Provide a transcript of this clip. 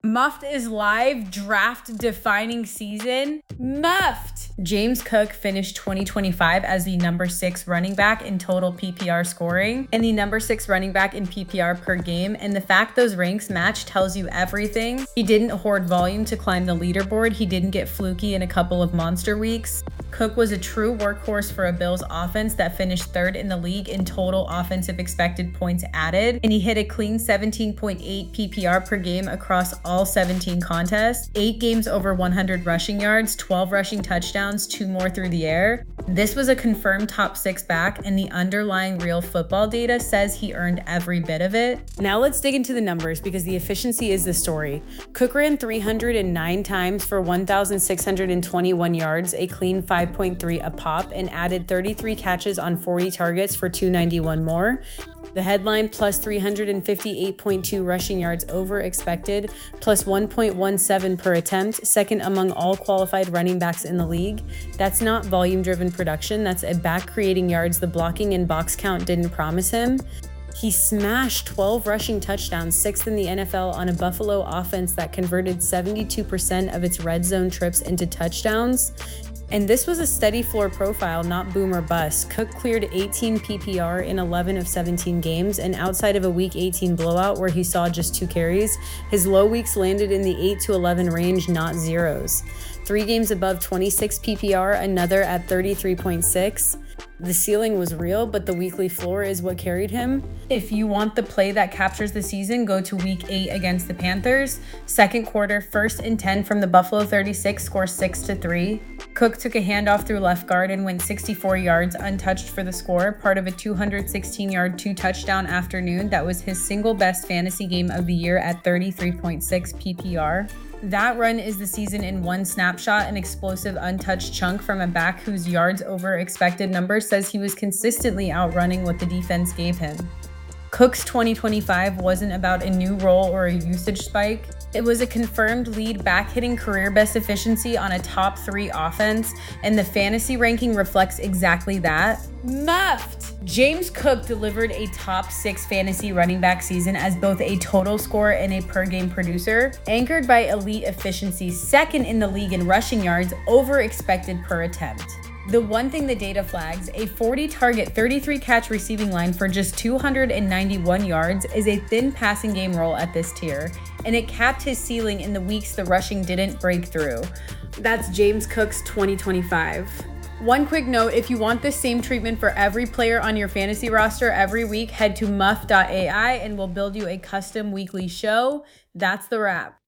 Muffed is live, draft defining season. Muffed! James Cook finished 2025 as the number 6 running back in total PPR scoring and the number 6 running back in PPR per game. And the fact those ranks match tells you everything. He didn't hoard volume to climb the leaderboard. He didn't get fluky in a couple of monster weeks. Cook was a true workhorse for a Bills offense that finished 3rd in the league in total offensive expected points added, and he hit a clean 17.8 PPR per game across all 17 contests, 8 games over 100 rushing yards, 12 rushing touchdowns, 2 more through the air. This was a confirmed top 6 back, and the underlying real football data says he earned every bit of it. Now let's dig into the numbers because the efficiency is the story. Cook ran 309 times for 1,621 yards, a clean 5.3 a pop, and added 33 catches on 40 targets for 291 more. The headline plus 358.2 rushing yards over expected, plus 1.17 per attempt, second among all qualified running backs in the league. That's not volume-driven production, that's a back creating yards the blocking and box count didn't promise him. He smashed 12 rushing touchdowns, 6th in the NFL on a Buffalo offense that converted 72% of its red zone trips into touchdowns. And this was a steady floor profile, not boom or bust. Cook cleared 18 PPR in 11 of 17 games, and outside of a Week 18 blowout where he saw just 2 carries, his low weeks landed in the 8 to 11 range, not zeros. 3 games above 26 PPR, another at 33.6. The ceiling was real, but the weekly floor is what carried him. If you want the play that captures the season, go to Week 8 against the Panthers. Second quarter, 1st and 10 from the Buffalo 36, score 6-3. Cook took a handoff through left guard and went 64 yards untouched for the score, part of a 216-yard 2-touchdown afternoon that was his single best fantasy game of the year at 33.6 PPR. That run is the season in one snapshot, an explosive untouched chunk from a back whose yards over expected number says he was consistently outrunning what the defense gave him. Cook's 2025 wasn't about a new role or a usage spike. It was a confirmed lead back hitting career best efficiency on a top 3 offense, and the fantasy ranking reflects exactly that. Muffed! James Cook delivered a top 6 fantasy running back season as both a total scorer and a per game producer, anchored by elite efficiency, 2nd in the league in rushing yards over expected per attempt. The one thing the data flags, a 40-target, 33-catch receiving line for just 291 yards is a thin passing game role at this tier, and it capped his ceiling in the weeks the rushing didn't break through. That's James Cook's 2025. One quick note, if you want the same treatment for every player on your fantasy roster every week, head to muff.ai and we'll build you a custom weekly show. That's the wrap.